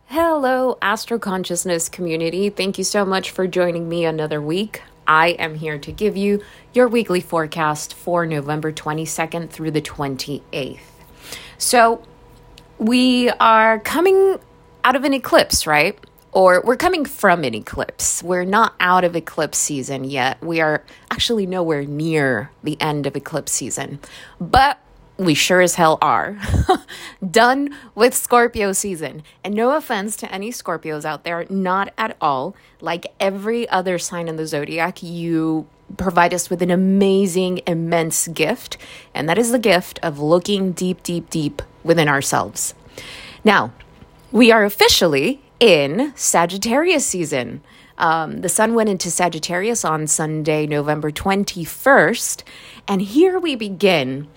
Hello, Astro Consciousness community. Thank you so much for joining me another week. I am here to give you your weekly forecast for November 22nd through the 28th. So, we are coming out of an eclipse, right? Or we're coming from an eclipse. We're not out of eclipse season yet. We are actually nowhere near the end of eclipse season. But we sure as hell are done with Scorpio season. And no offense to any Scorpios out there, not at all. Like every other sign in the zodiac, you provide us with an amazing, immense gift. And that is the gift of looking deep, deep, deep within ourselves. Now, we are officially in Sagittarius season. The sun went into Sagittarius on Sunday, November 21st. And here we begin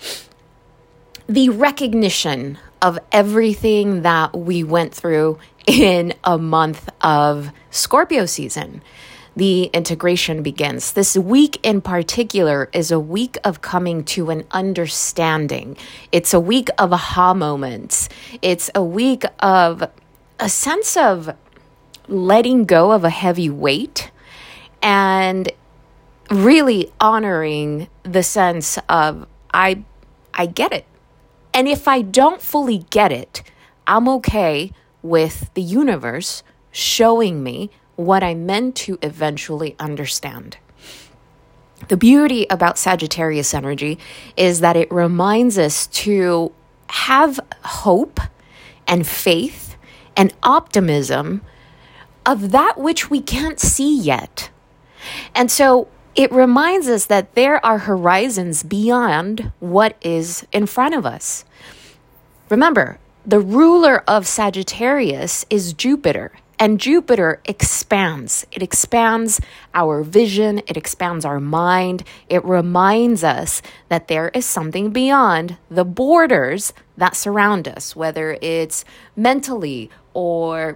the recognition of everything that we went through in a month of Scorpio season. The integration begins. This week in particular is a week of coming to an understanding. It's a week of aha moments. It's a week of a sense of letting go of a heavy weight and really honoring the sense of, I get it. And if I don't fully get it, I'm okay with the universe showing me what I'm meant to eventually understand. The beauty about Sagittarius energy is that it reminds us to have hope and faith and optimism of that which we can't see yet. And so it reminds us that there are horizons beyond what is in front of us. Remember, the ruler of Sagittarius is Jupiter, and Jupiter expands. It expands our vision. It expands our mind. It reminds us that there is something beyond the borders that surround us, whether it's mentally or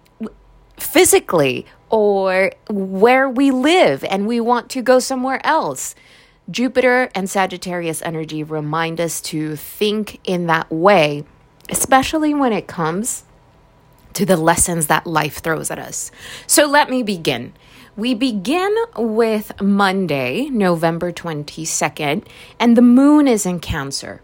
physically or where we live and we want to go somewhere else. Jupiter and Sagittarius energy remind us to think in that way, especially when it comes to the lessons that life throws at us. So let me begin. We begin with Monday, November 22nd, and the moon is in Cancer.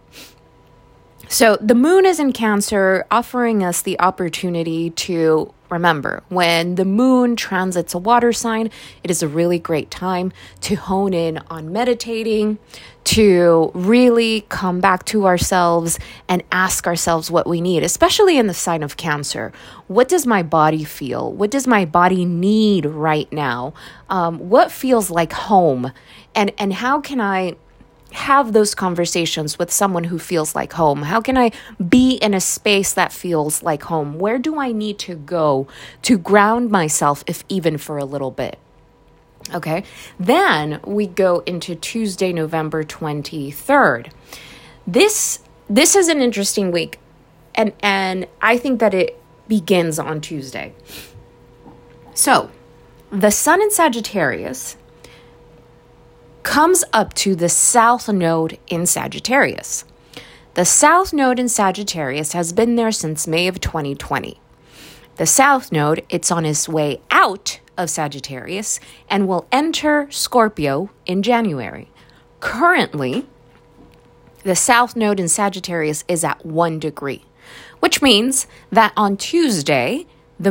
So the moon is in Cancer, offering us the opportunity to remember, when the moon transits a water sign, it is a really great time to hone in on meditating, to really come back to ourselves and ask ourselves what we need, especially in the sign of Cancer. What does my body feel? What does my body need right now? What feels like home? And how can I have those conversations with someone who feels like home? How can I be in a space that feels like home? Where do I need to go to ground myself, if even for a little bit? Okay, then we go into Tuesday, November 23rd. This is an interesting week, and I think that it begins on Tuesday. So, the sun in Sagittarius comes up to the South Node in Sagittarius. The South Node in Sagittarius has been there since May of 2020. The South Node, it's on its way out of Sagittarius and will enter Scorpio in January. Currently, the South Node in Sagittarius is at 1 degree, which means that on Tuesday,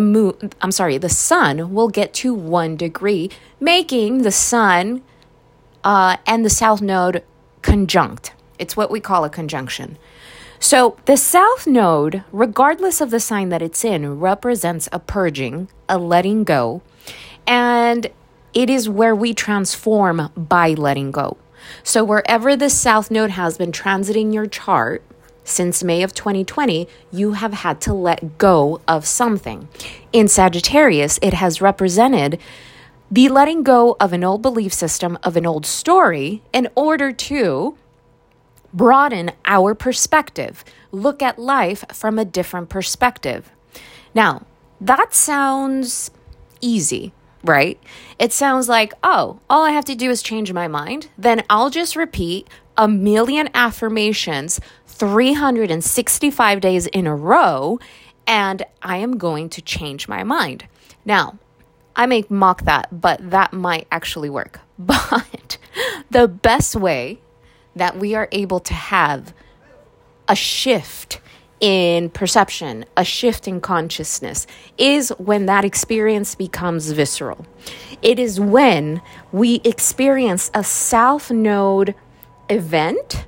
the sun will get to 1 degree, making the sun and the South Node conjunct. It's what we call a conjunction. So the South Node, regardless of the sign that it's in, represents a purging, a letting go, and it is where we transform by letting go. So wherever the South Node has been transiting your chart since May of 2020, you have had to let go of something. In Sagittarius, it has represented the letting go of an old belief system, of an old story, in order to broaden our perspective, look at life from a different perspective. Now, that sounds easy, right? It sounds like, oh, all I have to do is change my mind. Then I'll just repeat 1,000,000 affirmations 365 days in a row, and I am going to change my mind. Now, I may mock that, but that might actually work. But the best way that we are able to have a shift in perception, a shift in consciousness, is when that experience becomes visceral. It is when we experience a South Node event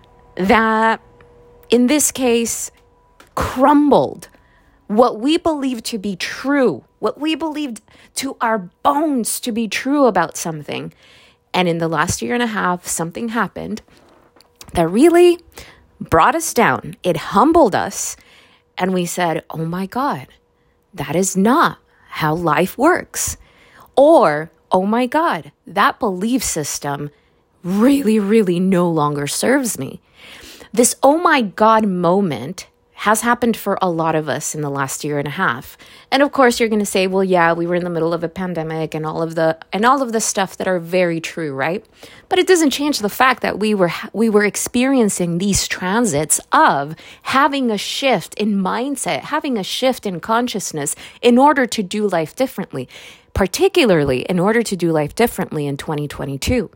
that, in this case, crumbled what we believed to be true, what we believed to our bones to be true about something. And in the last year and a half, something happened that really brought us down. It humbled us. And we said, oh my God, that is not how life works. Or, oh my God, that belief system really, really no longer serves me. This oh my God moment has happened for a lot of us in the last year and a half. And of course, you're going to say, well, yeah, we were in the middle of a pandemic and all of the stuff that are very true, right? But it doesn't change the fact that we were experiencing these transits of having a shift in mindset, having a shift in consciousness in order to do life differently, particularly in order to do life differently in 2022.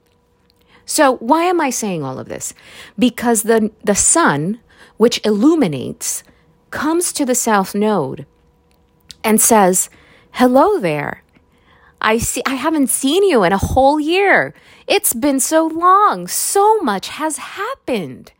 So why am I saying all of this? Because the sun, which illuminates, comes to the South Node and says, hello there. I haven't seen you in a whole year. It's been so long. So much has happened.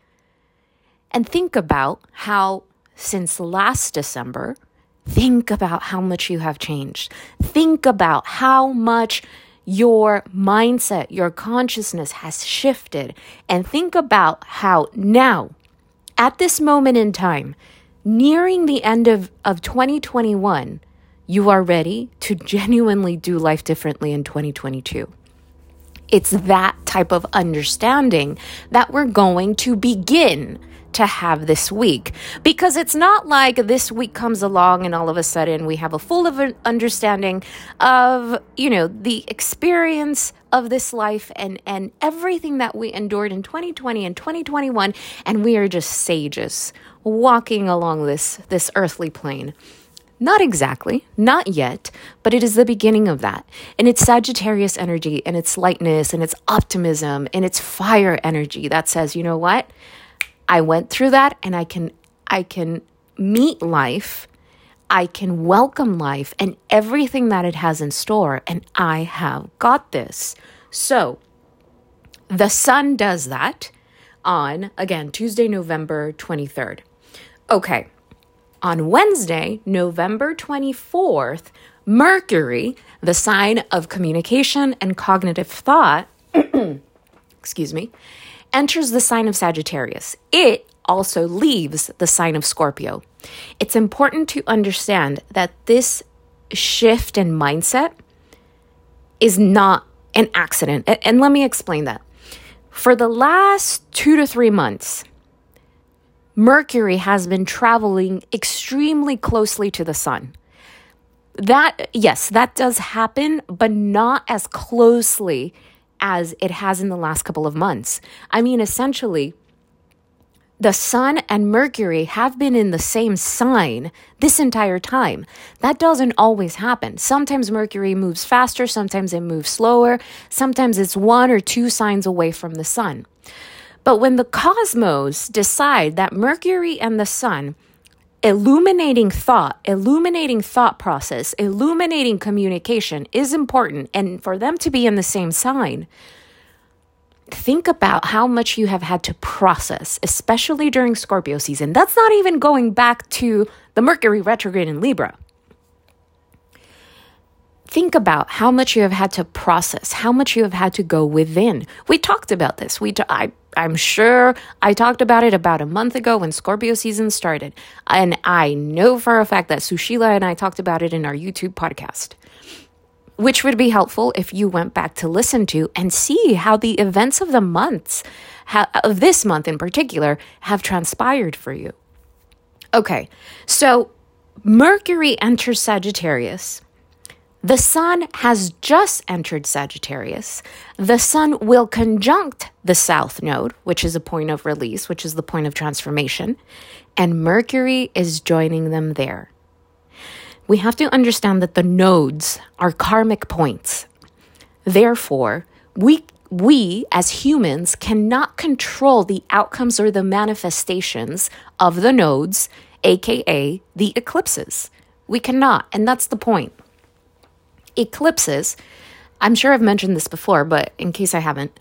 And think about how since last December, think about how much you have changed. Think about how much your mindset, your consciousness has shifted. And think about how now, at this moment in time, nearing the end of 2021, you are ready to genuinely do life differently in 2022. It's that type of understanding that we're going to begin to have this week. Because it's not like this week comes along and all of a sudden we have a full of understanding of, the experience of this life and everything that we endured in 2020 and 2021, and we are just sages walking along this earthly plane. Not exactly, not yet, but it is the beginning of that. And it's Sagittarius energy and it's lightness and it's optimism and it's fire energy that says, you know what? I went through that and I can meet life. I can welcome life and everything that it has in store, and I have got this. So the sun does that on, again, Tuesday, November 23rd. Okay, on Wednesday, November 24th, Mercury, the sign of communication and cognitive thought, enters the sign of Sagittarius. It also leaves the sign of Scorpio. It's important to understand that this shift in mindset is not an accident. And let me explain that. For the last 2 to 3 months, Mercury has been traveling extremely closely to the sun. That does happen, but not as closely as it has in the last couple of months. I mean, essentially, the sun and Mercury have been in the same sign this entire time. That doesn't always happen. Sometimes Mercury moves faster, sometimes it moves slower, sometimes it's 1 or 2 signs away from the sun. But when the cosmos decide that Mercury and the sun, illuminating thought process, illuminating communication is important, and for them to be in the same sign, think about how much you have had to process, especially during Scorpio season. That's not even going back to the Mercury retrograde in Libra. Think about how much you have had to process, how much you have had to go within. We talked about this. I'm sure I talked about it about a month ago when Scorpio season started. And I know for a fact that Sushila and I talked about it in our YouTube podcast, which would be helpful if you went back to listen to and see how the events of the months, of this month in particular, have transpired for you. Okay, so Mercury enters Sagittarius. The sun has just entered Sagittarius. The sun will conjunct the South Node, which is a point of release, which is the point of transformation. And Mercury is joining them there. we have to understand that the nodes are karmic points. Therefore, we as humans cannot control the outcomes or the manifestations of the nodes, aka the eclipses. We cannot, and that's the point. Eclipses, I'm sure I've mentioned this before, but in case I haven't,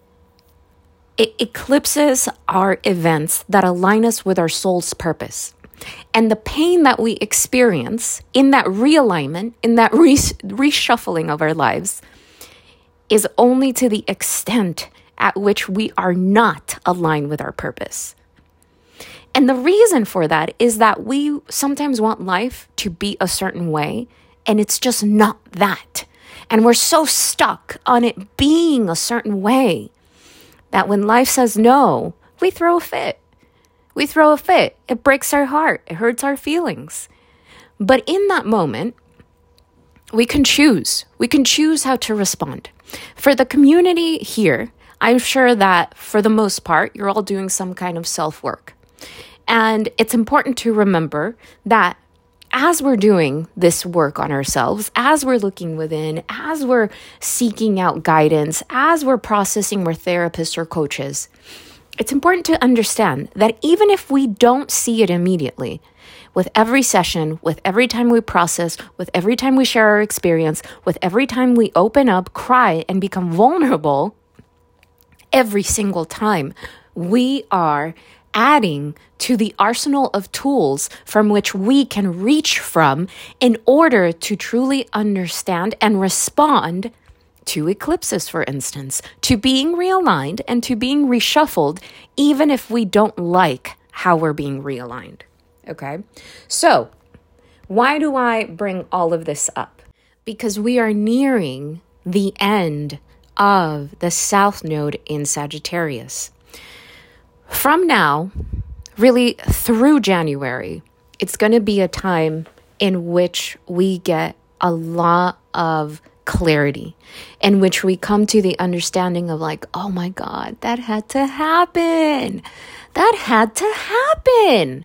eclipses are events that align us with our soul's purpose. And the pain that we experience in that realignment, in that reshuffling of our lives, is only to the extent at which we are not aligned with our purpose. And the reason for that is that we sometimes want life to be a certain way, and it's just not that. And we're so stuck on it being a certain way that when life says no, we throw a fit. It breaks our heart. It hurts our feelings. But in that moment, we can choose. We can choose how to respond. For the community here, I'm sure that for the most part, you're all doing some kind of self-work. And it's important to remember that as we're doing this work on ourselves, as we're looking within, as we're seeking out guidance, as we're processing with therapists or coaches, it's important to understand that even if we don't see it immediately, with every session, with every time we process, with every time we share our experience, with every time we open up, cry, and become vulnerable, every single time we are adding to the arsenal of tools from which we can reach from in order to truly understand and respond to eclipses, for instance, to being realigned and to being reshuffled, even if we don't like how we're being realigned. Okay? So, why do I bring all of this up? Because we are nearing the end of the South Node in Sagittarius. From now, really through January, it's going to be a time in which we get a lot of clarity, in which we come to the understanding of like, oh my God, that had to happen. That had to happen.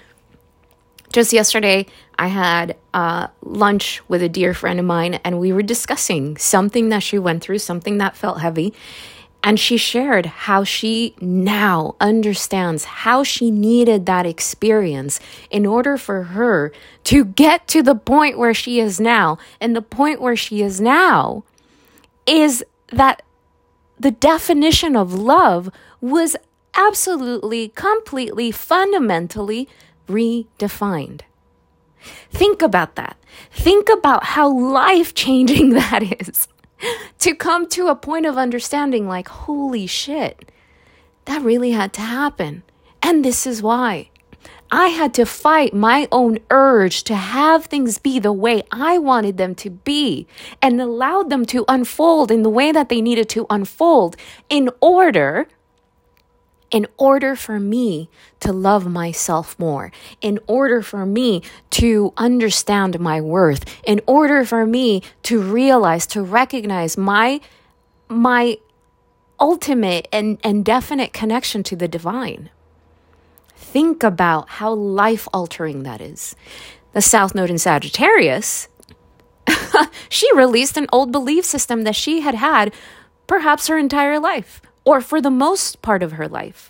Just yesterday, I had lunch with a dear friend of mine, and we were discussing something that she went through, something that felt heavy. And she shared how she now understands how she needed that experience in order for her to get to the point where she is now. And the point where she is now is that the definition of love was absolutely, completely, fundamentally redefined. Think about that. Think about how life-changing that is. To come to a point of understanding like, holy shit, that really had to happen. And this is why. I had to fight my own urge to have things be the way I wanted them to be and allowed them to unfold in the way that they needed to unfold in order for me to love myself more, in order for me to understand my worth, in order for me to realize, to recognize my ultimate and definite connection to the divine. Think about how life-altering that is. The South Node in Sagittarius, she released an old belief system that she had had perhaps her entire life, or for the most part of her life.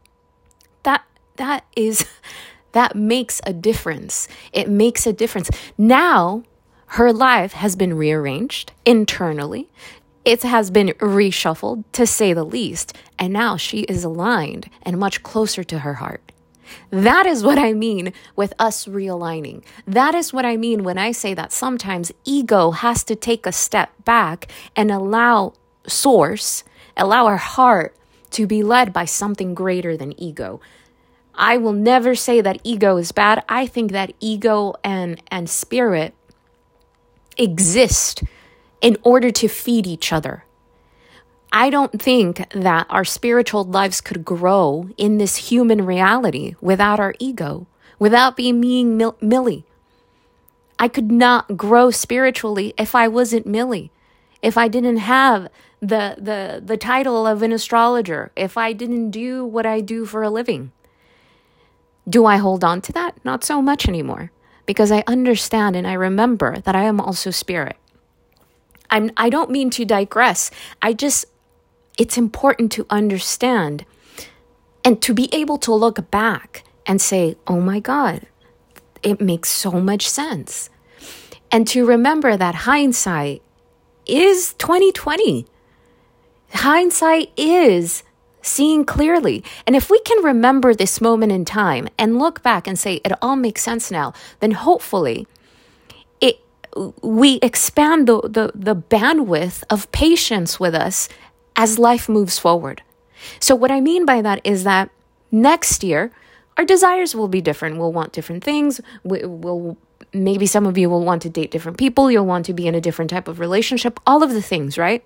That makes a difference. It makes a difference. Now, her life has been rearranged internally. It has been reshuffled, to say the least. And now she is aligned and much closer to her heart. That is what I mean with us realigning. That is what I mean when I say that sometimes ego has to take a step back and allow our heart to be led by something greater than ego. I will never say that ego is bad. I think that ego and spirit exist in order to feed each other. I don't think that our spiritual lives could grow in this human reality without our ego, without being Millie. I could not grow spiritually if I wasn't Millie, if I didn't have the title of an astrologer, if I didn't do what I do for a living. Do I hold on to that? Not so much anymore. because I understand and I remember that I am also spirit. I don't mean to digress. It's important to understand and to be able to look back and say, oh my God, it makes so much sense. And to remember that hindsight is 2020. Hindsight is seeing clearly. And if we can remember this moment in time and look back and say it all makes sense now, then hopefully we expand the bandwidth of patience with us as life moves forward. So what I mean by that is that next year, our desires will be different. We'll want different things. Maybe some of you will want to date different people. You'll want to be in a different type of relationship. All of the things, right?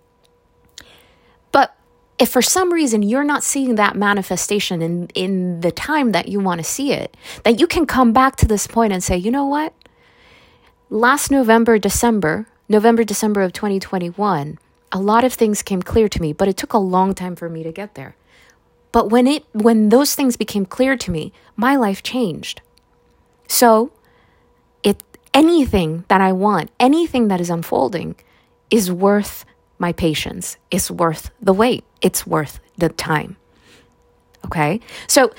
But if for some reason you're not seeing that manifestation in the time that you want to see it, then you can come back to this point and say, you know what? Last November, December of 2021, a lot of things came clear to me, but it took a long time for me to get there. But when those things became clear to me, my life changed. So anything that I want, anything that is unfolding is worth my patience. It's worth the wait. It's worth the time. Okay? So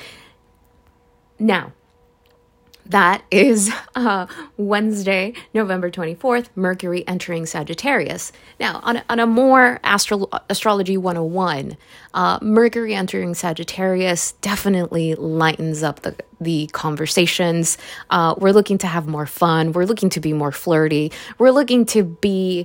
now, that is Wednesday, November 24th, Mercury entering Sagittarius. Now, on a more astrology 101, Mercury entering Sagittarius definitely lightens up the conversations. We're looking to have more fun. We're looking to be more flirty. We're looking to be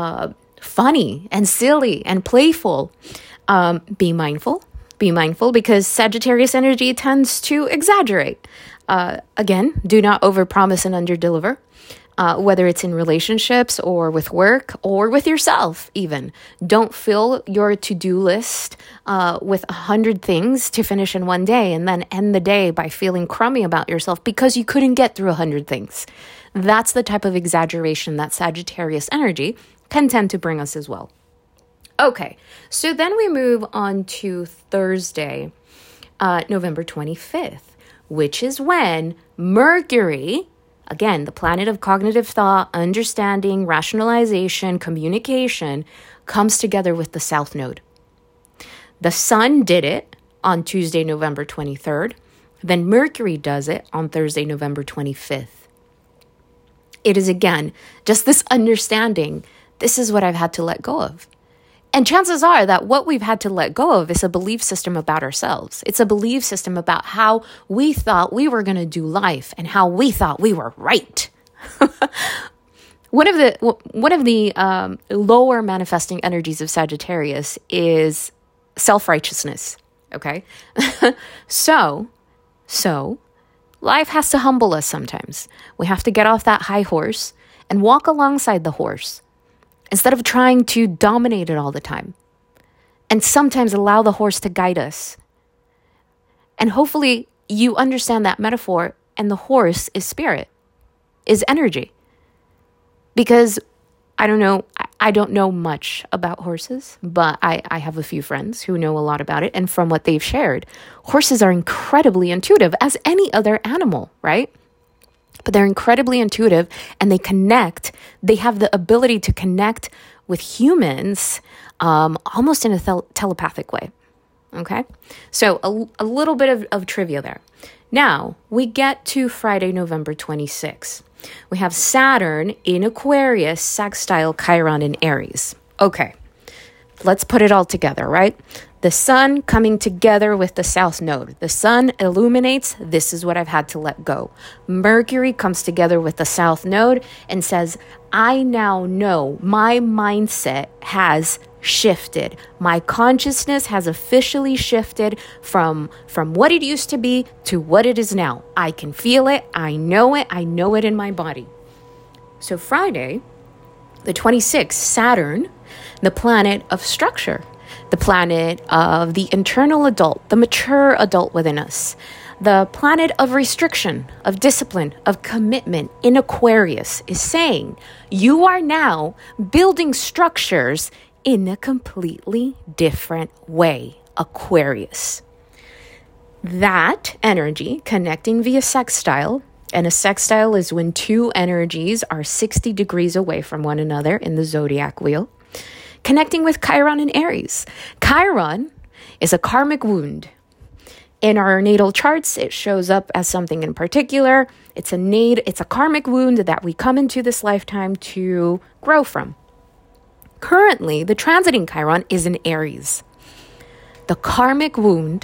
funny and silly and playful. Be mindful because Sagittarius energy tends to exaggerate. Again, do not overpromise and underdeliver, whether it's in relationships or with work or with yourself even. Don't fill your to-do list with 100 things to finish in one day and then end the day by feeling crummy about yourself because you couldn't get through 100 things. That's the type of exaggeration that Sagittarius energy can tend to bring us as well. Okay, so then we move on to Thursday, November 25th. Which is when Mercury, again, the planet of cognitive thought, understanding, rationalization, communication, comes together with the South Node. The Sun did it on Tuesday, November 23rd. Then Mercury does it on Thursday, November 25th. It is, again, just this understanding, this is what I've had to let go of. And chances are that what we've had to let go of is a belief system about ourselves. It's a belief system about how we thought we were going to do life and how we thought we were right. One of the lower manifesting energies of Sagittarius is self-righteousness. Okay, so life has to humble us sometimes. We have to get off that high horse and walk alongside the horse, instead of trying to dominate it all the time. And sometimes allow the horse to guide us. And hopefully you understand that metaphor, and the horse is spirit, is energy. Because I don't know much about horses, but I have a few friends who know a lot about it. And from what they've shared, horses are incredibly intuitive as any other animal, right? But they're incredibly intuitive and they connect. They have the ability to connect with humans almost in a telepathic way. Okay? So a little bit of trivia there. Now, we get to Friday, November 26th. We have Saturn in Aquarius, sextile Chiron in Aries. Okay, let's put it all together, right? The Sun coming together with the South Node. The Sun illuminates, this is what I've had to let go. Mercury comes together with the South Node and says, I now know my mindset has shifted. My consciousness has officially shifted from what it used to be to what it is now. I can feel it. I know it in my body. So Friday, the 26th, Saturn, the planet of structure, the planet of the internal adult, the mature adult within us, the planet of restriction, of discipline, of commitment in Aquarius is saying you are now building structures in a completely different way, Aquarius. That energy connecting via sextile And a sextile is when two energies are 60 degrees away from one another in the zodiac wheel, connecting with Chiron and Aries. Chiron is a karmic wound. In our natal charts, it shows up as something in particular. It's a karmic wound that we come into this lifetime to grow from. Currently, the transiting Chiron is in Aries. The karmic wound,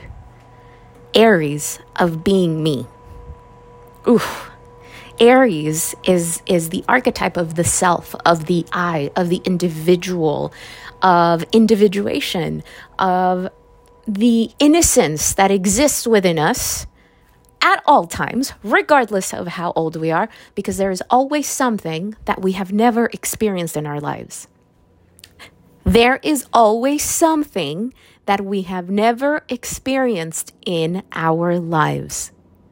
Aries, of being me. Oof. Aries is the archetype of the self, of the I, of the individual, of individuation, of the innocence that exists within us at all times, regardless of how old we are, because there is always something that we have never experienced in our lives. There is always something that we have never experienced in our lives.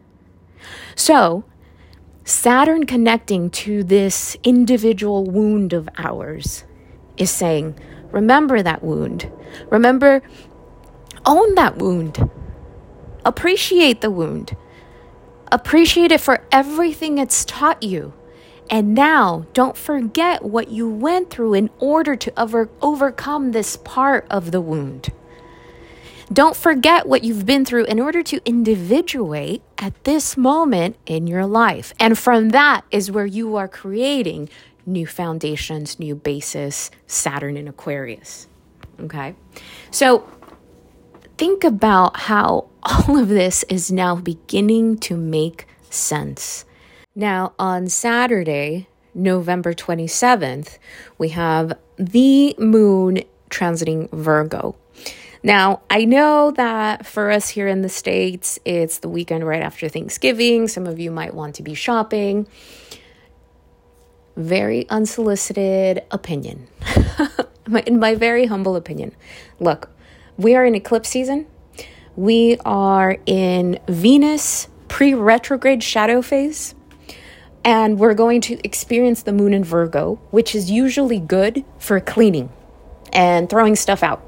So, Saturn connecting to this individual wound of ours is saying, remember that wound. Remember, own that wound. Appreciate the wound. Appreciate it for everything it's taught you. And now, don't forget what you went through in order to overcome this part of the wound. Don't forget what you've been through in order to individuate at this moment in your life. And from that is where you are creating new foundations, new basis, Saturn in Aquarius. Okay? So think about how all of this is now beginning to make sense. Now, on Saturday, November 27th, we have the moon transiting Virgo. Now, I know that for us here in the States, it's the weekend right after Thanksgiving. Some of you might want to be shopping. Very unsolicited opinion. In my very humble opinion. Look, we are in eclipse season. We are in Venus pre-retrograde shadow phase. And we're going to experience the moon in Virgo, which is usually good for cleaning and throwing stuff out.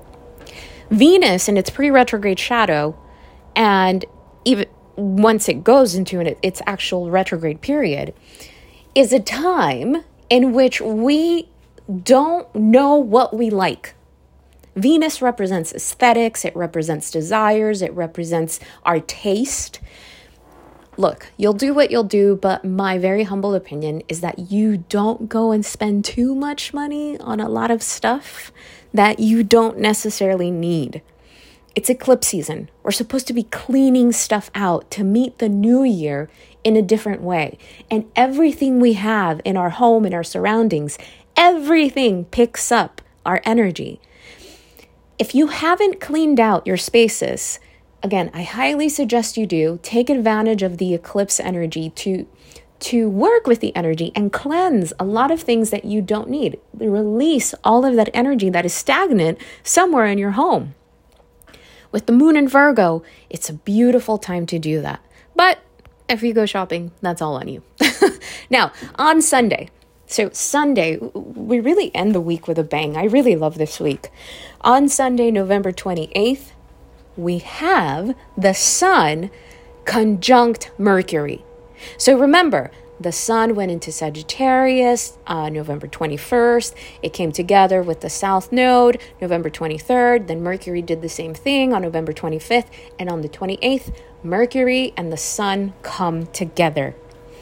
Venus in its pre-retrograde shadow, and even once it goes into its actual retrograde period, is a time in which we don't know what we like. Venus represents aesthetics, it represents desires, it represents our taste. Look, you'll do what you'll do, but my very humble opinion is that you don't go and spend too much money on a lot of stuff that you don't necessarily need. It's eclipse season. We're supposed to be cleaning stuff out to meet the new year in a different way. And everything we have in our home, in our surroundings, everything picks up our energy. If you haven't cleaned out your spaces, again, I highly suggest you do. Take advantage of the eclipse energy to work with the energy and cleanse a lot of things that you don't need. Release all of that energy that is stagnant somewhere in your home. With the moon in Virgo, it's a beautiful time to do that. But if you go shopping, that's all on you. Now, on Sunday. So Sunday, we really end the week with a bang. I really love this week. On Sunday, November 28th, we have the Sun conjunct Mercury. So remember, the Sun went into Sagittarius November 21st. It came together with the South Node November 23rd. Then Mercury did the same thing on November 25th. And on the 28th, Mercury and the Sun come together.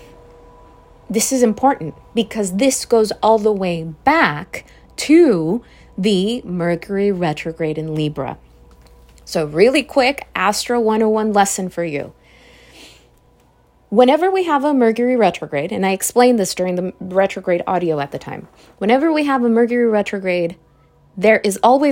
This is important because this goes all the way back to the Mercury retrograde in Libra. So really quick, Astro 101 lesson for you. Whenever we have a Mercury retrograde, and I explained this during the retrograde audio at the time, whenever we have a Mercury retrograde, there is always,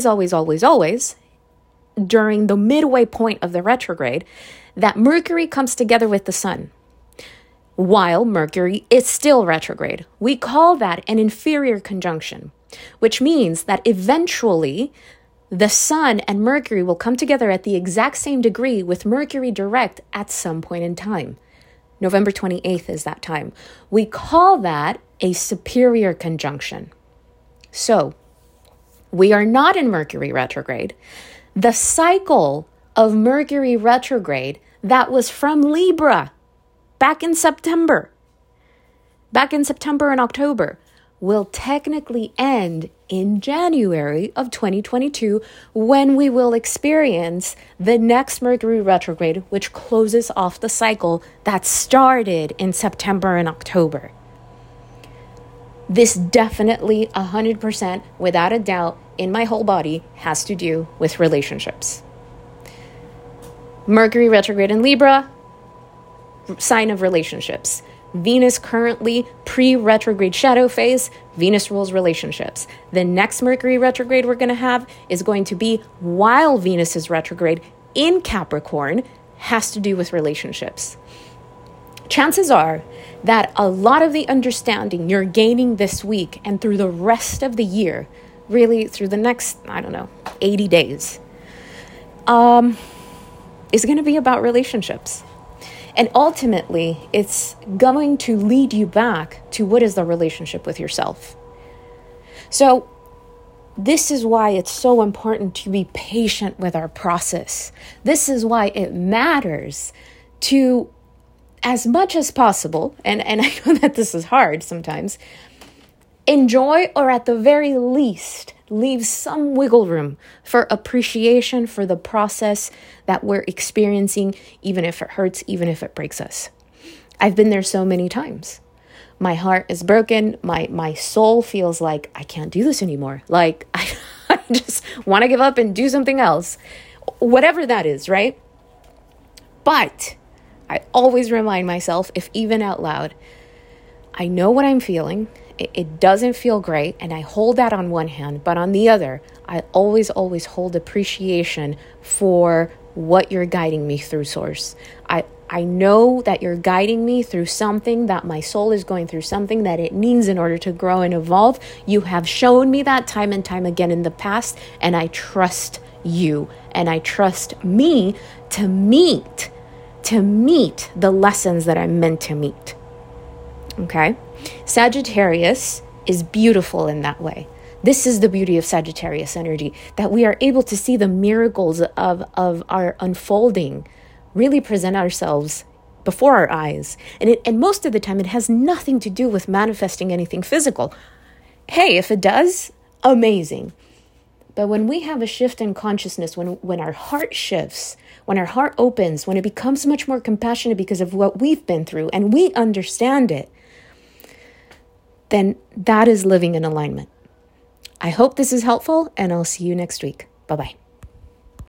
during the midway point of the retrograde, that Mercury comes together with the Sun, while Mercury is still retrograde. We call that an inferior conjunction, which means that eventually the Sun and Mercury will come together at the exact same degree with Mercury direct at some point in time. November 28th is that time. We call that a superior conjunction. So, we are not in Mercury retrograde. The cycle of Mercury retrograde that was from Libra back in September and October, will technically end in January of 2022, when we will experience the next Mercury retrograde, which closes off the cycle that started in September and October. This definitely 100%, without a doubt, in my whole body has to do with relationships. Mercury retrograde in Libra, sign of relationships. Venus currently pre-retrograde shadow phase. Venus rules relationships. The next Mercury retrograde we're going to have is going to be while Venus is retrograde in Capricorn, has to do with relationships. Chances are that a lot of the understanding you're gaining this week and through the rest of the year, really through the next, 80 days, is going to be about relationships. And ultimately, it's going to lead you back to what is the relationship with yourself. So this is why it's so important to be patient with our process. This is why it matters to, as much as possible, and I know that this is hard sometimes, enjoy, or at the very least, leave some wiggle room for appreciation for the process that we're experiencing, even if it hurts, even if it breaks us. I've been there so many times. My heart is broken. My soul feels like I can't do this anymore. Like I just want to give up and do something else, whatever that is, right? But I always remind myself, if even out loud, I know what I'm feeling. It doesn't feel great, and I hold that on one hand, but on the other, I always hold appreciation for what you're guiding me through, Source. I know that you're guiding me through something, that my soul is going through something that it needs in order to grow and evolve. You have shown me that time and time again in the past, and I trust you, and I trust me to meet the lessons that I'm meant to meet. Okay? Sagittarius is beautiful in that way. This is the beauty of Sagittarius energy, that we are able to see the miracles of our unfolding really present ourselves before our eyes. And most of the time, it has nothing to do with manifesting anything physical. Hey, if it does, amazing. But when we have a shift in consciousness, when our heart shifts, when our heart opens, when it becomes much more compassionate because of what we've been through and we understand it, then that is living in alignment. I hope this is helpful, and I'll see you next week. Bye-bye.